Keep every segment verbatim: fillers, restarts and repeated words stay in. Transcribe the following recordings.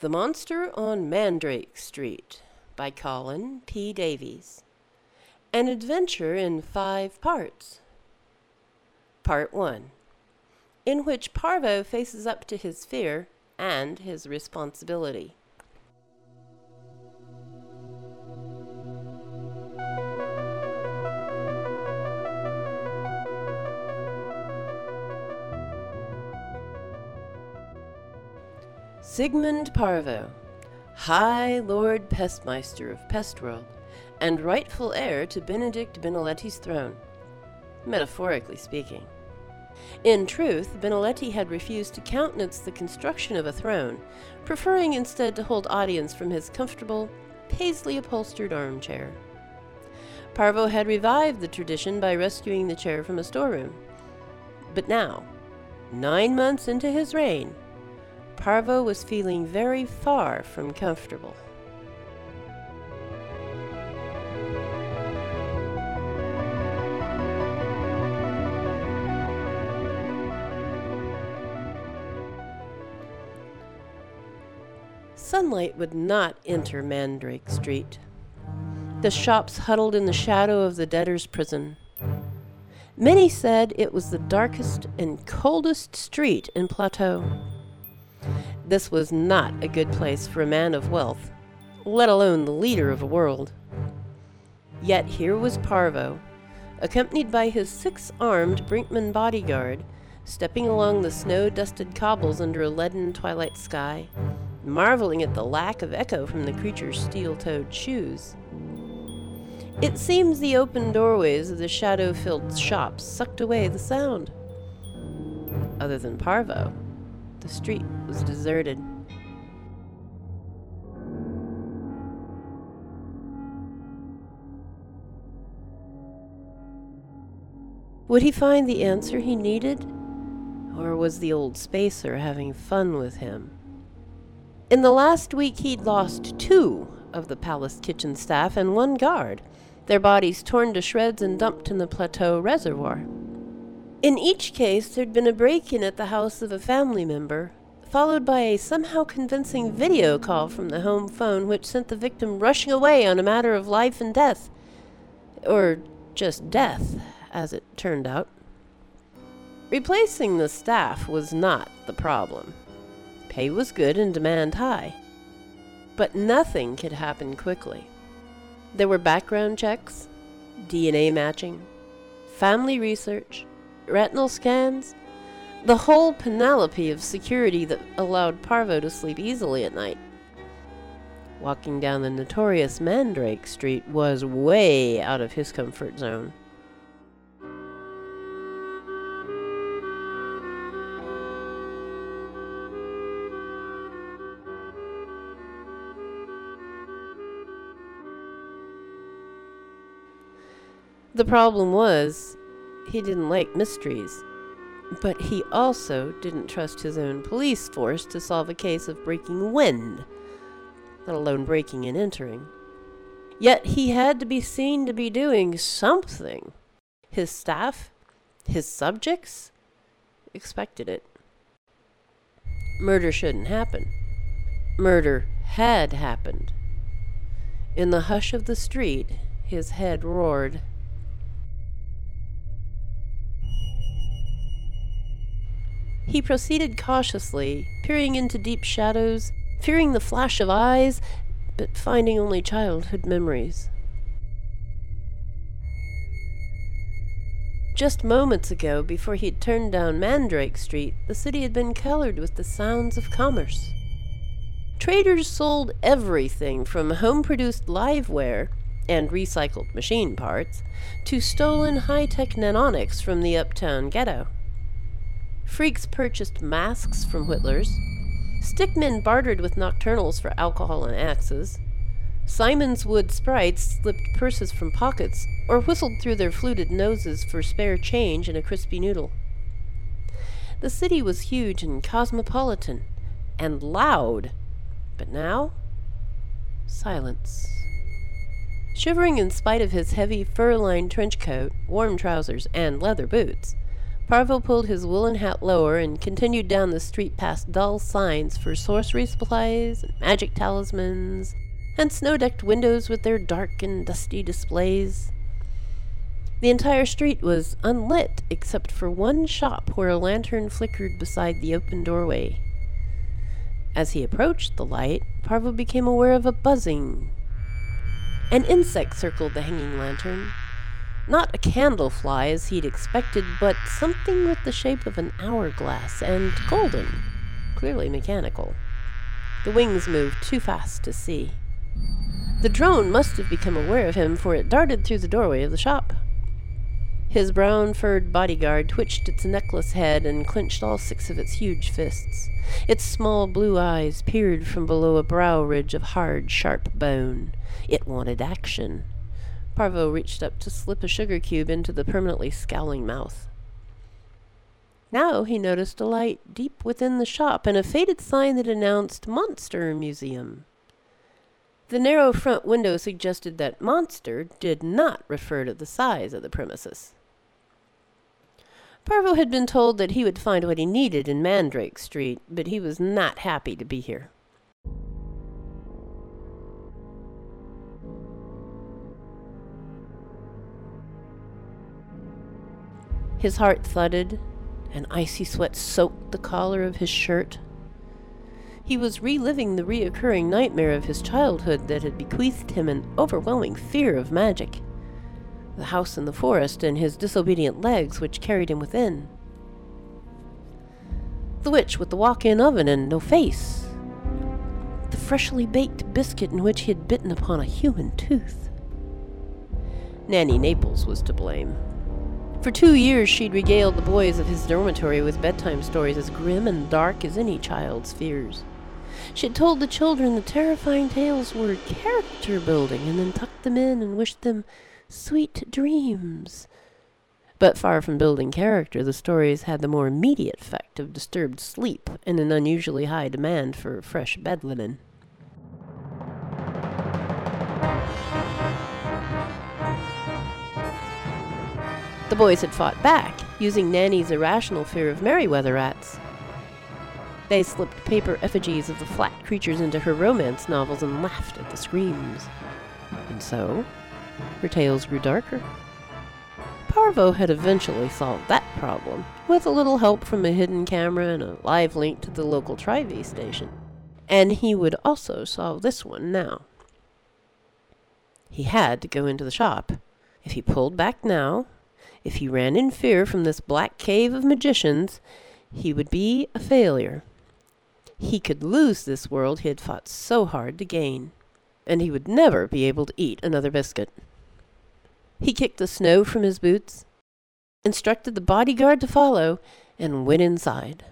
The Monster on Mandrake Street by Colin P. Davies. An adventure in five parts. Part one, in which Parvo faces up to his fear and his responsibility. Sigmund Parvo, High Lord Pestmeister of Pestworld, and rightful heir to Benedict Beneletti's throne, metaphorically speaking. In truth, Benedetti had refused to countenance the construction of a throne, preferring instead to hold audience from his comfortable, paisley-upholstered armchair. Parvo had revived the tradition by rescuing the chair from a storeroom. But now, nine months into his reign, Parvo was feeling very far from comfortable. Sunlight would not enter Mandrake Street. The shops huddled in the shadow of the debtor's prison. Many said it was the darkest and coldest street in Plateau. This was not a good place for a man of wealth, let alone the leader of a world. Yet here was Parvo, accompanied by his six-armed Brinkman bodyguard, stepping along the snow-dusted cobbles under a leaden twilight sky, marveling at the lack of echo from the creature's steel-toed shoes. It seems the open doorways of the shadow-filled shops sucked away the sound. Other than Parvo, the street was deserted. Would he find the answer he needed? Or was the old spacer having fun with him? In the last week he'd lost two of the palace kitchen staff and one guard, their bodies torn to shreds and dumped in the Plateau reservoir. In each case, there'd been a break-in at the house of a family member, followed by a somehow convincing video call from the home phone which sent the victim rushing away on a matter of life and death. Or just death, as it turned out. Replacing the staff was not the problem. Pay was good and demand high. But nothing could happen quickly. There were background checks, D N A matching, family research, retinal scans, the whole panoply of security that allowed Parvo to sleep easily at night. Walking down the notorious Mandrake Street was way out of his comfort zone. The problem was, he didn't like mysteries, but he also didn't trust his own police force to solve a case of breaking wind, let alone breaking and entering. Yet he had to be seen to be doing something. His staff, his subjects, expected it. Murder shouldn't happen. Murder had happened. In the hush of the street, his head roared. He proceeded cautiously, peering into deep shadows, fearing the flash of eyes, but finding only childhood memories. Just moments ago, before he'd turned down Mandrake Street, the city had been colored with the sounds of commerce. Traders sold everything from home-produced liveware and recycled machine parts to stolen high-tech nanonics from the uptown ghetto. Freaks purchased masks from whittlers. Stickmen bartered with nocturnals for alcohol and axes. Simon's Wood sprites slipped purses from pockets or whistled through their fluted noses for spare change and a crispy noodle. The city was huge and cosmopolitan and loud, but now, silence. Shivering in spite of his heavy fur-lined trench coat, warm trousers, and leather boots, Parvo pulled his woolen hat lower and continued down the street past dull signs for sorcery supplies and magic talismans and snow-decked windows with their dark and dusty displays. The entire street was unlit except for one shop where a lantern flickered beside the open doorway. As he approached the light, Parvo became aware of a buzzing. An insect circled the hanging lantern. Not a candle fly as he'd expected, but something with the shape of an hourglass and golden, clearly mechanical. The wings moved too fast to see. The drone must have become aware of him, for it darted through the doorway of the shop. His brown-furred bodyguard twitched its necklace head and clenched all six of its huge fists. Its small blue eyes peered from below a brow ridge of hard, sharp bone. It wanted action. Parvo reached up to slip a sugar cube into the permanently scowling mouth. Now he noticed a light deep within the shop and a faded sign that announced Monster Museum. The narrow front window suggested that monster did not refer to the size of the premises. Parvo had been told that he would find what he needed in Mandrake Street, but he was not happy to be here. His heart thudded, and icy sweat soaked the collar of his shirt. He was reliving the reoccurring nightmare of his childhood that had bequeathed him an overwhelming fear of magic. The house in the forest and his disobedient legs which carried him within. The witch with the walk-in oven and no face. The freshly baked biscuit in which he had bitten upon a human tooth. Nanny Naples was to blame. For two years she'd regaled the boys of his dormitory with bedtime stories as grim and dark as any child's fears. She had told the children the terrifying tales were character building and then tucked them in and wished them sweet dreams. But far from building character, the stories had the more immediate effect of disturbed sleep and an unusually high demand for fresh bed linen. The boys had fought back, using Nanny's irrational fear of Merryweather rats. They slipped paper effigies of the flat creatures into her romance novels and laughed at the screams. And so, her tales grew darker. Parvo had eventually solved that problem, with a little help from a hidden camera and a live link to the local Tri-V station. And he would also solve this one now. He had to go into the shop. If he pulled back now, if he ran in fear from this black cave of magicians, he would be a failure. He could lose this world he had fought so hard to gain, and he would never be able to eat another biscuit. He kicked the snow from his boots, instructed the bodyguard to follow, and went inside.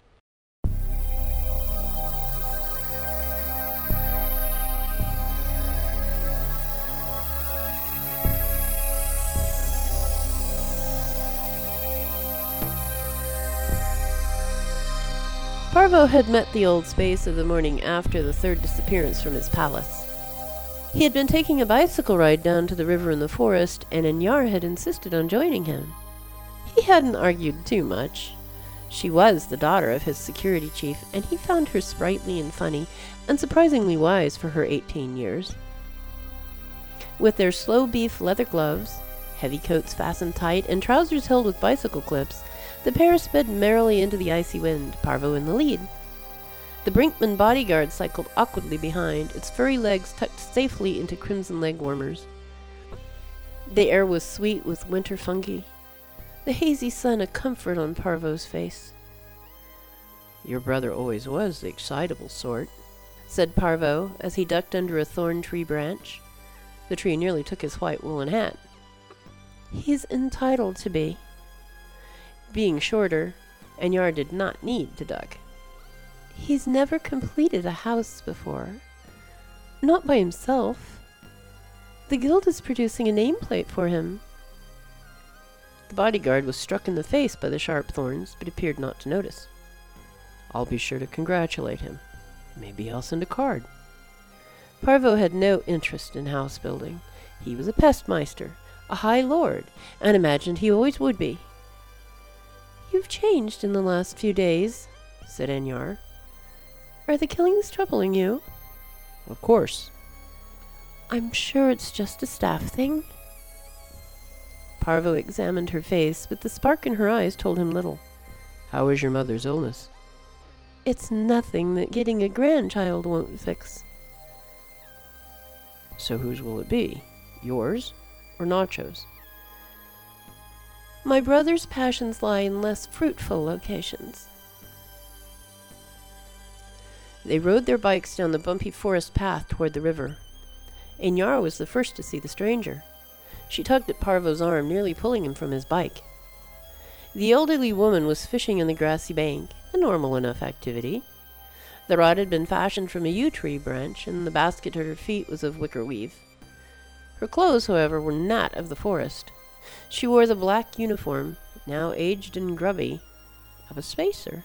Parvo had met the old space of the morning after the third disappearance from his palace. He had been taking a bicycle ride down to the river in the forest, and Inyar had insisted on joining him. He hadn't argued too much. She was the daughter of his security chief, and he found her sprightly and funny, and surprisingly wise for her eighteen years. With their slow beef leather gloves, heavy coats fastened tight, and trousers held with bicycle clips, the pair sped merrily into the icy wind, Parvo in the lead. The Brinkman bodyguard cycled awkwardly behind, its furry legs tucked safely into crimson leg warmers. The air was sweet with winter fungi, the hazy sun a comfort on Parvo's face. "Your brother always was the excitable sort," said Parvo as he ducked under a thorn tree branch. The tree nearly took his white woolen hat. "He's entitled to be." Being shorter, Inyar did not need to duck. "He's never completed a house before. Not by himself. The guild is producing a nameplate for him." The bodyguard was struck in the face by the sharp thorns, but appeared not to notice. "I'll be sure to congratulate him. Maybe I'll send a card." Parvo had no interest in house building. He was a pestmeister, a high lord, and imagined he always would be. You've changed in the last few days, said Enyar. Are the killings troubling you? Of course. I'm sure it's just a staff thing. Parvo examined her face, but the spark in her eyes told him little. How is your mother's illness? It's nothing that getting a grandchild won't fix. So whose will it be? Yours or Nacho's? My brother's passions lie in less fruitful locations. They rode their bikes down the bumpy forest path toward the river. Enyar was the first to see the stranger. She tugged at Parvo's arm, nearly pulling him from his bike. The elderly woman was fishing in the grassy bank, a normal enough activity. The rod had been fashioned from a yew tree branch, and the basket at her feet was of wicker weave. Her clothes, however, were not of the forest. She wore the black uniform, now aged and grubby, of a spacer.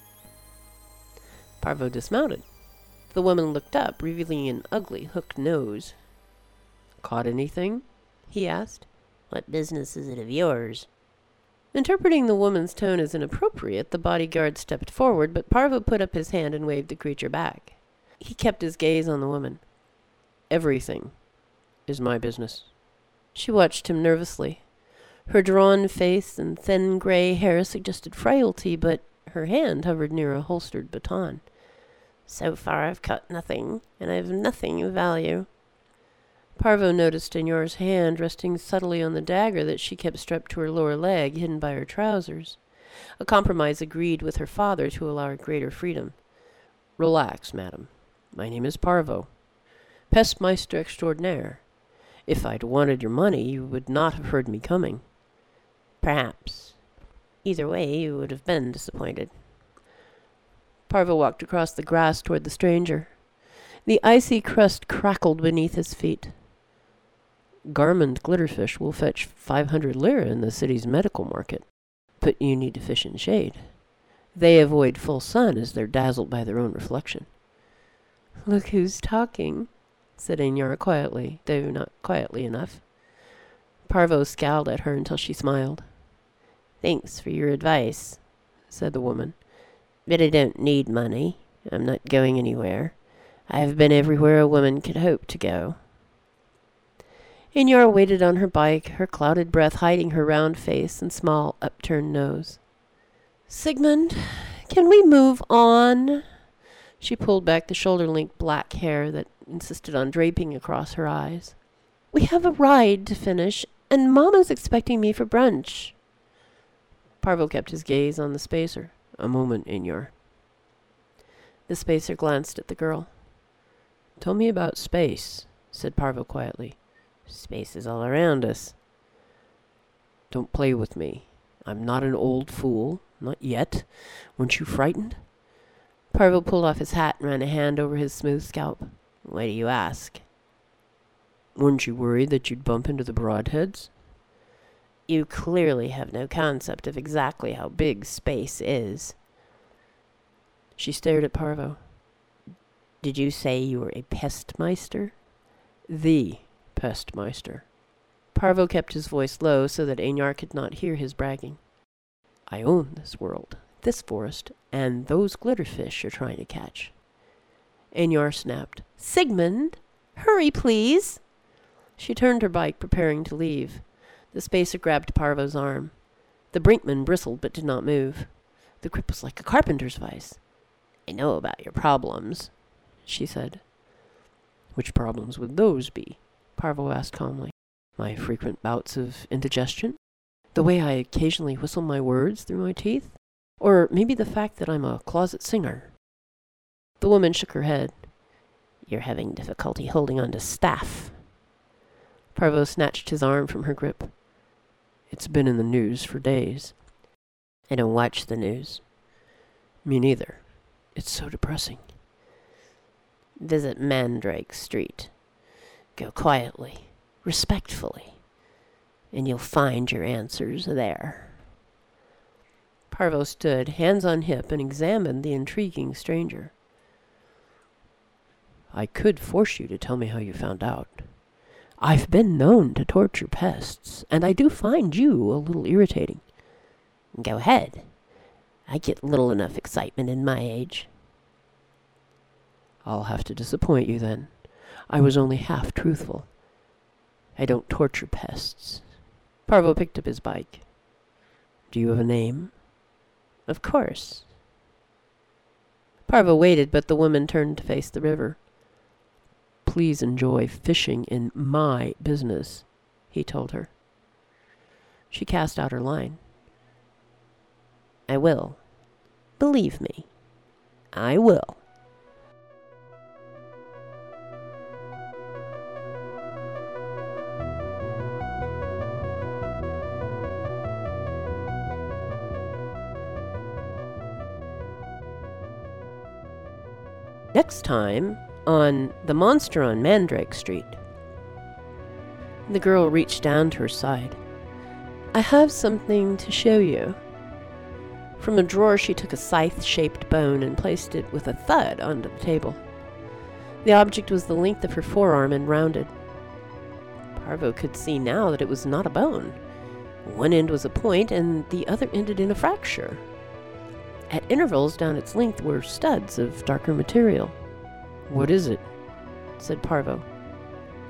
Parvo dismounted. The woman looked up, revealing an ugly hooked nose. Caught anything? He asked. What business is it of yours? Interpreting the woman's tone as inappropriate, the bodyguard stepped forward, but Parvo put up his hand and waved the creature back. He kept his gaze on the woman. Everything is my business. She watched him nervously. Her drawn face and thin gray hair suggested frailty, but her hand hovered near a holstered baton. So far I've caught nothing, and I have nothing of value. Parvo noticed Enyar's hand resting subtly on the dagger that she kept strapped to her lower leg, hidden by her trousers. A compromise agreed with her father to allow her greater freedom. Relax, madam. My name is Parvo, Pestmeister extraordinaire. If I'd wanted your money, you would not have heard me coming. Perhaps. Either way, you would have been disappointed. Parvo walked across the grass toward the stranger. The icy crust crackled beneath his feet. Garmund glitterfish will fetch five hundred lira in the city's medical market, but you need to fish in shade. They avoid full sun as they're dazzled by their own reflection. Look who's talking, said Enyar quietly, though not quietly enough. Parvo scowled at her until she smiled. Thanks for your advice, said the woman, but I don't need money. I'm not going anywhere. I have been everywhere a woman could hope to go. Enyar waited on her bike, her clouded breath hiding her round face and small upturned nose. Sigmund, can we move on? She pulled back the shoulder-length black hair that insisted on draping across her eyes. We have a ride to finish, and Mama's expecting me for brunch. Parvo kept his gaze on the spacer. A moment, Enyar. The spacer glanced at the girl. Tell me about space, said Parvo quietly. Space is all around us. Don't play with me. I'm not an old fool. Not yet. Weren't you frightened? Parvo pulled off his hat and ran a hand over his smooth scalp. Why do you ask? Weren't you worried that you'd bump into the broadheads? You clearly have no concept of exactly how big space is. She stared at Parvo. Did you say you were a pestmeister? The pestmeister. Parvo kept his voice low so that Enyar could not hear his bragging. I own this world, this forest, and those glitterfish you're trying to catch. Enyar snapped. Sigmund, hurry, please. She turned her bike, preparing to leave. The spacer grabbed Parvo's arm. The brinkman bristled but did not move. The grip was like a carpenter's vice. I know about your problems, she said. Which problems would those be? Parvo asked calmly. My frequent bouts of indigestion? The way I occasionally whistle my words through my teeth? Or maybe the fact that I'm a closet singer? The woman shook her head. You're having difficulty holding on to staff. Parvo snatched his arm from her grip. It's been in the news for days. I don't watch the news. Me neither. It's so depressing. Visit Mandrake Street. Go quietly, respectfully, and you'll find your answers there. Parvo stood, hands on hip, and examined the intriguing stranger. I could force you to tell me how you found out. I've been known to torture pests, and I do find you a little irritating. Go ahead. I get little enough excitement in my age. I'll have to disappoint you then. I was only half truthful. I don't torture pests. Parvo picked up his bike. Do you have a name? Of course. Parvo waited, but the woman turned to face the river. Please enjoy fishing in my business, he told her. She cast out her line. I will. Believe me. I will. Next time, on The Monster on Mandrake Street. The girl reached down to her side. I have something to show you. From a drawer she took a scythe-shaped bone and placed it with a thud onto the table. The object was the length of her forearm and rounded. Parvo could see now that it was not a bone. One end was a point and the other ended in a fracture. At intervals down its length were studs of darker material. What is it? Said Parvo.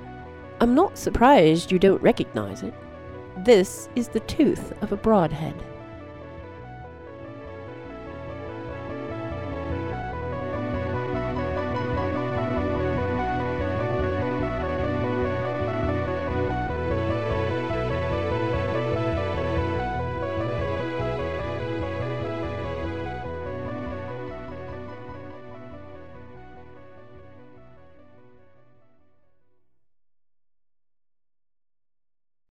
I'm not surprised you don't recognize it. This is the tooth of a broadhead.